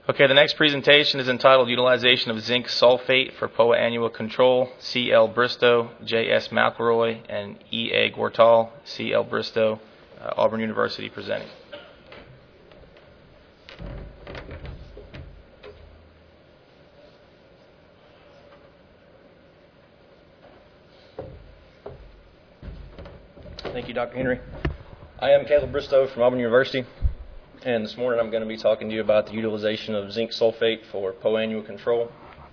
Okay, the next presentation is entitled Utilization of Zinc Sulfate for POA Annual Control, C.L. Bristow, J.S. McElroy, and E.A. Gortal, C.L. Bristow, Auburn University presenting. Thank you, Dr. Henry. I am Caleb Bristow from Auburn University, and this morning I'm going to be talking to you about the utilization of zinc sulfate for POA annual control.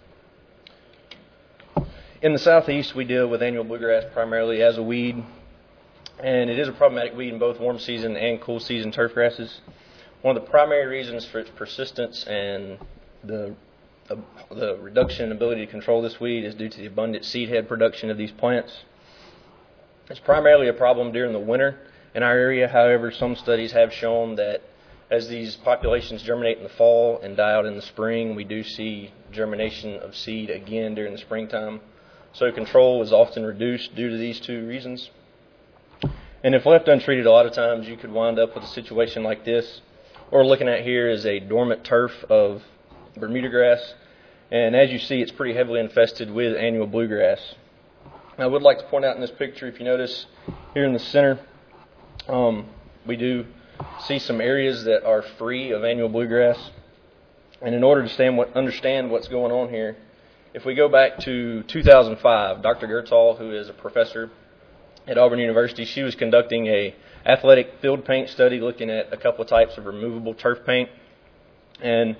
In the southeast, we deal with annual bluegrass primarily as a weed, and it is a problematic weed in both warm season and cool season turf grasses. One of the primary reasons for its persistence and the reduction in ability to control this weed is due to the abundant seed head production of these plants. It's primarily a problem during the winter in our area. However, some studies have shown that as these populations germinate in the fall and die out in the spring, we do see germination of seed again during the springtime. So control is often reduced due to these two reasons. And if left untreated, a lot of times you could wind up with a situation like this. What we're looking at here is a dormant turf of Bermuda grass. And as you see, it's pretty heavily infested with annual bluegrass. I would like to point out in this picture, if you notice here in the center, we do see some areas that are free of annual bluegrass. And in order to understand what's going on here, if we go back to 2005, Dr. Gertall, who is a professor at Auburn University, she was conducting a athletic field paint study looking at a couple of types of removable turf paint. And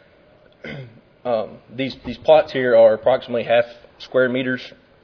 these plots here are approximately half square meters.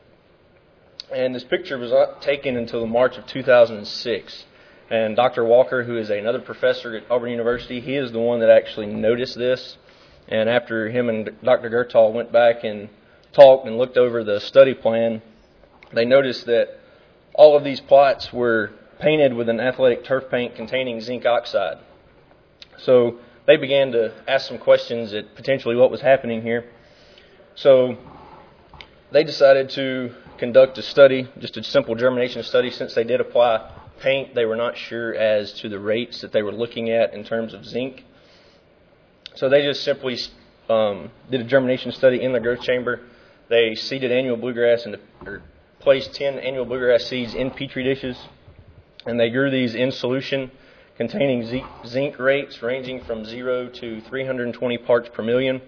And this picture was not taken until March of 2006. And Dr. Walker, who is another professor at Auburn University, he is the one that actually noticed this. And after him and Dr. Gertall went back and talked and looked over the study plan, they noticed that all of these plots were painted with an athletic turf paint containing zinc oxide. So they began to ask some questions at potentially what was happening here. So they decided to conduct a study, just a simple germination study. Since they did apply paint, they were not sure as to the rates that they were looking at in terms of zinc. So they just simply did a germination study in the growth chamber. They seeded annual bluegrass or placed 10 annual bluegrass seeds in petri dishes, and they grew these in solution containing zinc rates ranging from 0 to 320 parts per million.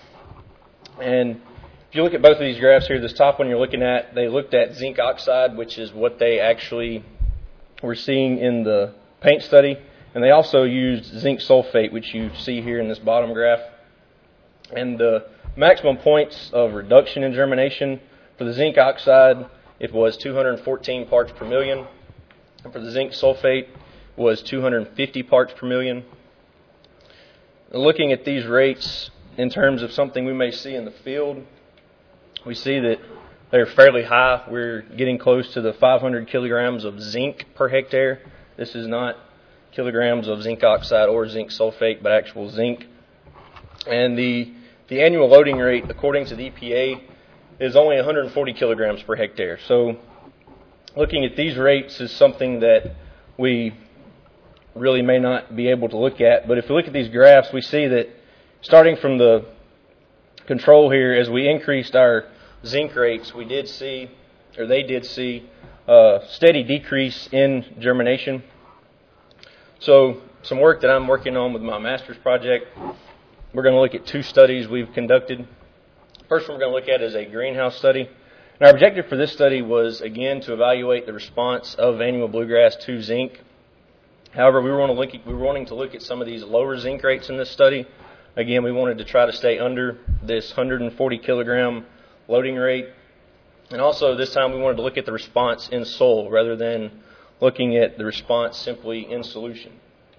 And if you look at both of these graphs here, this top one you're looking at, they looked at zinc oxide, which is what they actually were seeing in the paint study. And they also used zinc sulfate, which you see here in this bottom graph. And the maximum points of reduction in germination for the zinc oxide, it was 214 parts per million. And for the zinc sulfate, it was 250 parts per million. Looking at these rates in terms of something we may see in the field, we see that they're fairly high. We're getting close to the 500 kilograms of zinc per hectare. This is not kilograms of zinc oxide or zinc sulfate, but actual zinc. And the annual loading rate, according to the EPA, is only 140 kilograms per hectare. So looking at these rates is something that we really may not be able to look at. But if we look at these graphs, we see that starting from the control here, as we increased our zinc rates, they did see a steady decrease in germination. So some work that I'm working on with my master's project, we're going to look at two studies we've conducted. First one we're going to look at is a greenhouse study. And our objective for this study was, again, to evaluate the response of annual bluegrass to zinc. However, we were wanting to look at some of these lower zinc rates in this study. Again, we wanted to try to stay under this 140 kilogram loading rate. And also this time we wanted to look at the response in soil rather than looking at the response simply in solution.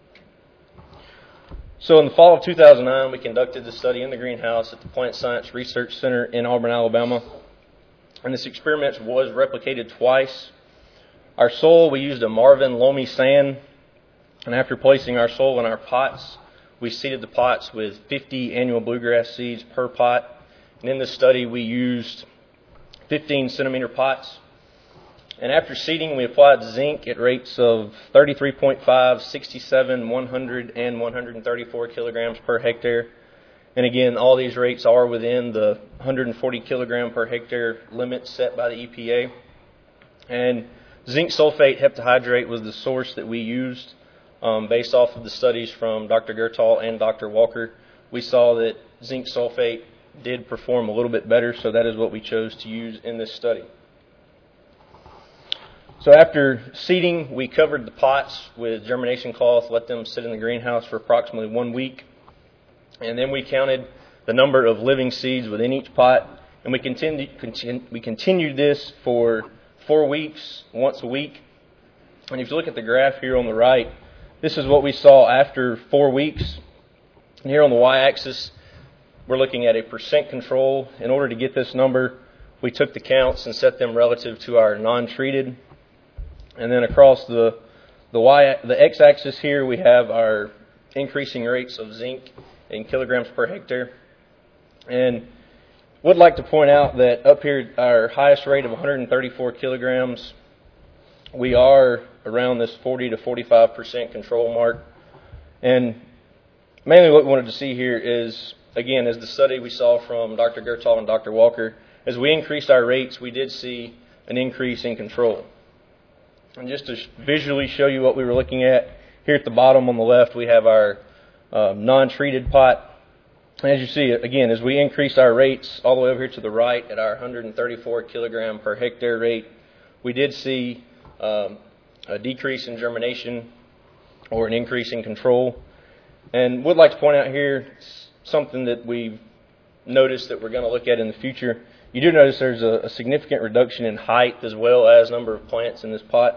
So in the fall of 2009, we conducted the study in the greenhouse at the Plant Science Research Center in Auburn, Alabama. And this experiment was replicated twice. Our soil, we used a Marvin loamy sand. And after placing our soil in our pots, we seeded the pots with 50 annual bluegrass seeds per pot. And in this study, we used 15 centimeter pots. And after seeding, we applied zinc at rates of 33.5, 67, 100, and 134 kilograms per hectare. And again, all these rates are within the 140 kilogram per hectare limit set by the EPA. And zinc sulfate heptahydrate was the source that we used based off of the studies from Dr. Gertall and Dr. Walker. We saw that zinc sulfate did perform a little bit better, so that is what we chose to use in this study. So after seeding, we covered the pots with germination cloth, let them sit in the greenhouse for approximately 1 week, and then we counted the number of living seeds within each pot, and we continued this for 4 weeks, once a week. And if you look at the graph here on the right, this is what we saw after 4 weeks. And here on the y-axis, we're looking at a percent control. In order to get this number, we took the counts and set them relative to our non-treated. And then across the x-axis here, we have our increasing rates of zinc in kilograms per hectare. And would like to point out that up here, our highest rate of 134 kilograms, we are around this 40 to 45% control mark. And mainly what we wanted to see here is, again, as the study we saw from Dr. Gertall and Dr. Walker, as we increased our rates, we did see an increase in control. And just to visually show you what we were looking at, here at the bottom on the left, we have our non-treated pot. And as you see, again, as we increased our rates all the way over here to the right at our 134 kilogram per hectare rate, we did see a decrease in germination or an increase in control. And would like to point out here something that we've noticed that we're going to look at in the future. You do notice there's a significant reduction in height as well as number of plants in this pot.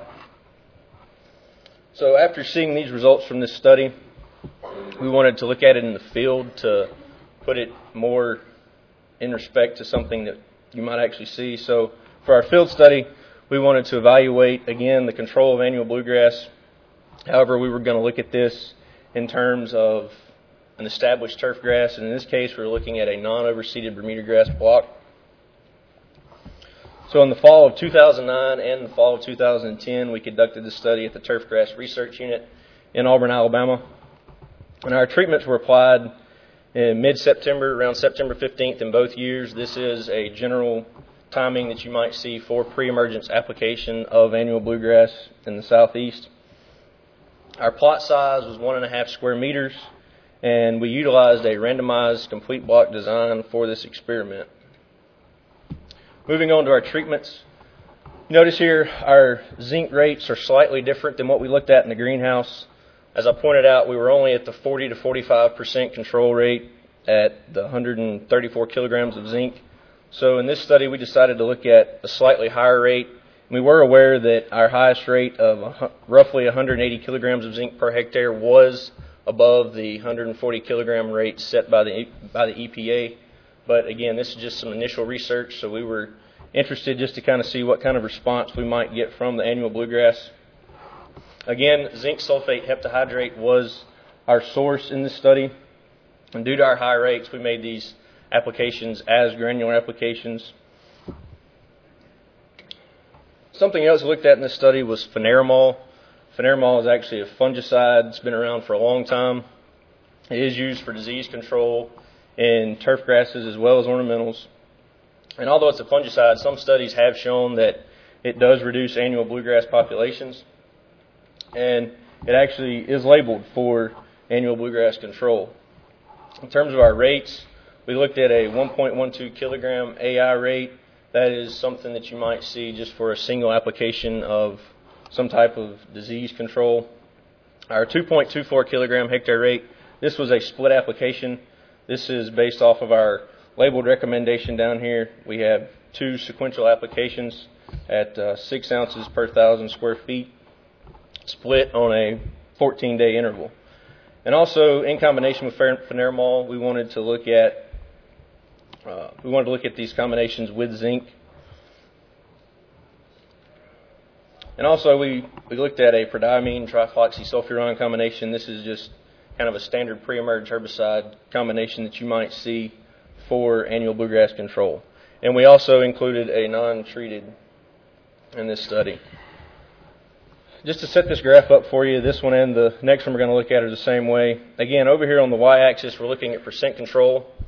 So after seeing these results from this study, we wanted to look at it in the field to put it more in respect to something that you might actually see. So for our field study, we wanted to evaluate, again, the control of annual bluegrass. However, we were going to look at this in terms of an established turf grass, and in this case, we're looking at a non-overseeded Bermuda grass block. So in the fall of 2009 and the fall of 2010, we conducted the study at the Turf Grass Research Unit in Auburn, Alabama. And our treatments were applied in mid-September, around September 15th in both years. This is a general timing that you might see for pre-emergence application of annual bluegrass in the southeast. Our plot size was 1.5 square meters, and we utilized a randomized complete block design for this experiment. Moving on to our treatments. Notice here our zinc rates are slightly different than what we looked at in the greenhouse. As I pointed out, we were only at the 40 to 45% control rate at the 134 kilograms of zinc. So in this study, we decided to look at a slightly higher rate. We were aware that our highest rate of roughly 180 kilograms of zinc per hectare was above the 140 kilogram rate set by the EPA. But again, this is just some initial research, so we were interested just to kind of see what kind of response we might get from the annual bluegrass. Again, zinc sulfate heptahydrate was our source in this study. And due to our high rates, we made these applications as granular applications. Something else we looked at in this study was Fineramol. Fineramol is actually a fungicide. It's been around for a long time. It is used for disease control in turf grasses as well as ornamentals. And although it's a fungicide, some studies have shown that it does reduce annual bluegrass populations. And it actually is labeled for annual bluegrass control. In terms of our rates, we looked at a 1.12 kilogram AI rate. That is something that you might see just for a single application of some type of disease control. Our 2.24 kilogram hectare rate, this was a split application. This is based off of our labeled recommendation down here. We have 2 sequential applications at 6 ounces per 1,000 square feet, split on a 14-day interval. And also, in combination with Fineramol, we wanted to look at these combinations with zinc. And also, we looked at a prodiamine trifloxysulfuron combination. This is just kind of a standard pre-emerge herbicide combination that you might see for annual bluegrass control. And we also included a non-treated in this study. Just to set this graph up for you, this one and the next one we're going to look at are the same way. Again, over here on the y-axis, we're looking at percent control.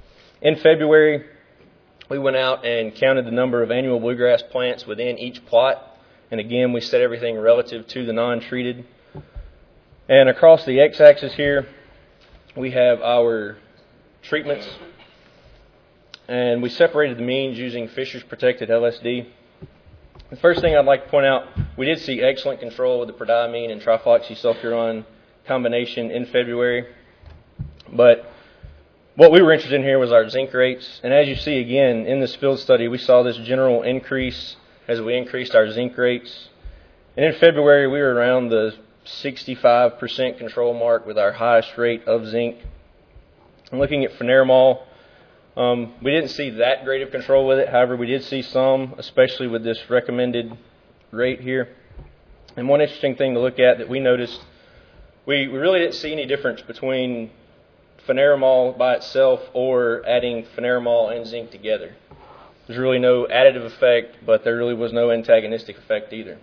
In February, we went out and counted the number of annual bluegrass plants within each plot. And again, we set everything relative to the non-treated. And across the x-axis here, we have our treatments. And we separated the means using Fisher's Protected LSD. The first thing I'd like to point out, we did see excellent control with the prodiamine and trifloxysulfuron combination in February. But what we were interested in here was our zinc rates. And as you see again in this field study, we saw this general increase as we increased our zinc rates. And in February, we were around the 65% control mark with our highest rate of zinc. And looking at Fineramol, we didn't see that great of control with it. However, we did see some, especially with this recommended rate here. And one interesting thing to look at that we noticed, we really didn't see any difference between Fineramol by itself or adding Fineramol and zinc together. There's really no additive effect, but there really was no antagonistic effect either.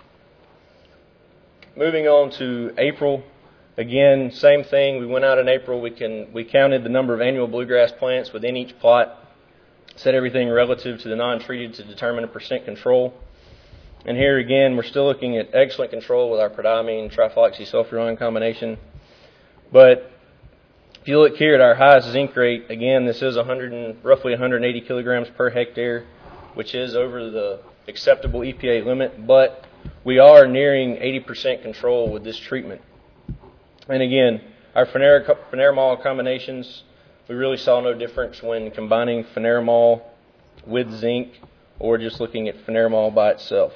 Moving on to April, again, same thing. We went out in April. We counted the number of annual bluegrass plants within each plot, set everything relative to the non-treated to determine a percent control. And here again, we're still looking at excellent control with our prodiamine trifloxysulfuron combination. But if you look here at our highest zinc rate, again, this is roughly 180 kilograms per hectare, which is over the acceptable EPA limit, but we are nearing 80% control with this treatment. And again, our Fineramol combinations, we really saw no difference when combining Fineramol with zinc or just looking at Fineramol by itself.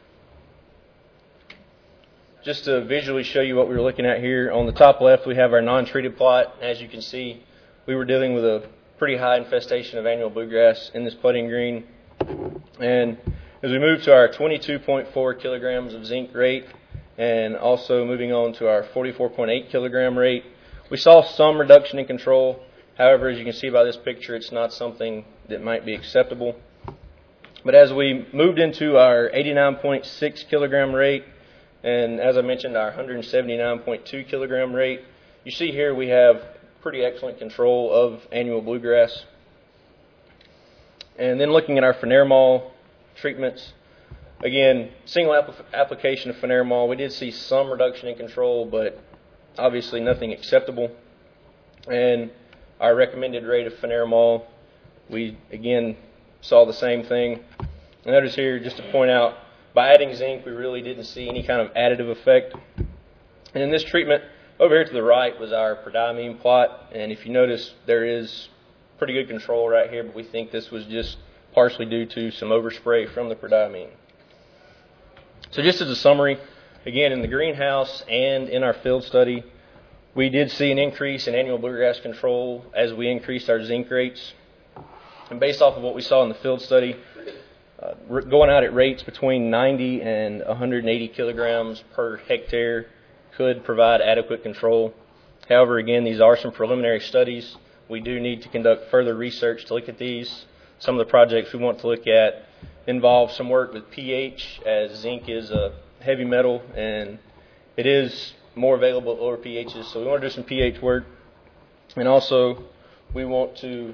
Just to visually show you what we were looking at here, on the top left we have our non-treated plot. As you can see, we were dealing with a pretty high infestation of annual bluegrass in this putting green. And as we move to our 22.4 kilograms of zinc rate and also moving on to our 44.8 kilogram rate, we saw some reduction in control. However, as you can see by this picture, it's not something that might be acceptable. But as we moved into our 89.6 kilogram rate, and as I mentioned, our 179.2 kilogram rate, you see here we have pretty excellent control of annual bluegrass. And then looking at our Fineramol treatments, again, single application of Fineramol, we did see some reduction in control, but obviously nothing acceptable. And our recommended rate of Fineramol, we again saw the same thing. And notice here, just to point out, by adding zinc, we really didn't see any kind of additive effect. And in this treatment, over here to the right was our prodiamine plot. And if you notice, there is pretty good control right here, but we think this was just partially due to some overspray from the prodiamine. So just as a summary, again, in the greenhouse and in our field study, we did see an increase in annual bluegrass control as we increased our zinc rates. And based off of what we saw in the field study, going out at rates between 90 and 180 kilograms per hectare could provide adequate control. However, again, these are some preliminary studies. We do need to conduct further research to look at these. Some of the projects we want to look at involve some work with pH, as zinc is a heavy metal and it is more available at lower pHs. So we want to do some pH work. And also we want to,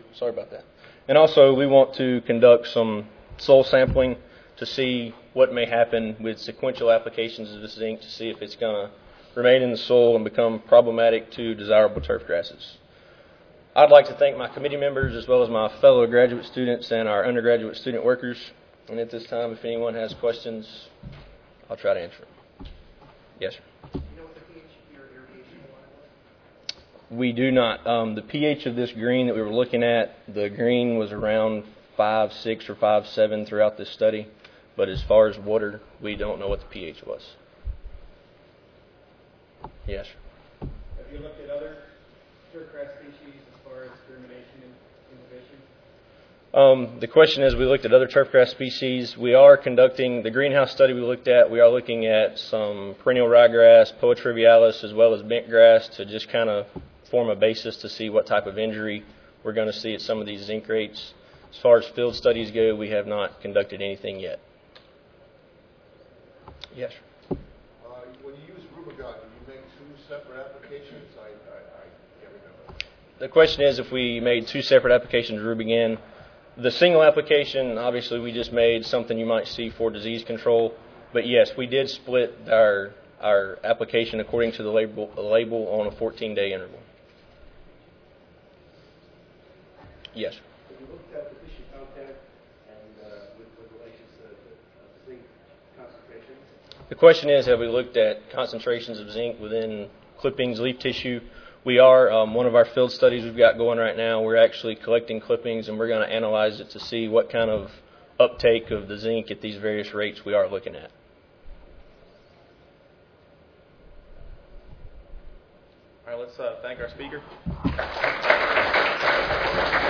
we want to conduct some soil sampling to see what may happen with sequential applications of this zinc to see if it's going to remain in the soil and become problematic to desirable turf grasses. I'd like to thank my committee members as well as my fellow graduate students and our undergraduate student workers. And at this time, if anyone has questions, I'll try to answer them. Yes, sir. Do you know what the pH of your irrigation water was? We do not. The pH of this green that we were looking at, the green was around 5.6 or 5.7 throughout this study. But as far as water, we don't know what the pH was. Yes, sir. Have you looked at other turfgrass species as far as germination and innovation? The question is, we looked at other turfgrass species. We are conducting the greenhouse study we looked at. We are looking at some perennial ryegrass, Poa trivialis, as well as bentgrass to just kind of form a basis to see what type of injury we're going to see at some of these zinc rates. As far as field studies go, we have not conducted anything yet. Yes, sir. When you use Rubigon, do you make two separate applications? I can't remember. The question is if we made two separate applications to Rubigan. The single application, obviously, we just made something you might see for disease control. But yes, we did split our application according to the label on a 14-day interval. Yes. Have you looked at the tissue content and with relation to zinc concentrations? The question is, have we looked at concentrations of zinc within clippings, leaf tissue? We are. One of our field studies we've got going right now, we're actually collecting clippings, and we're going to analyze it to see what kind of uptake of the zinc at these various rates we are looking at. All right, let's thank our speaker.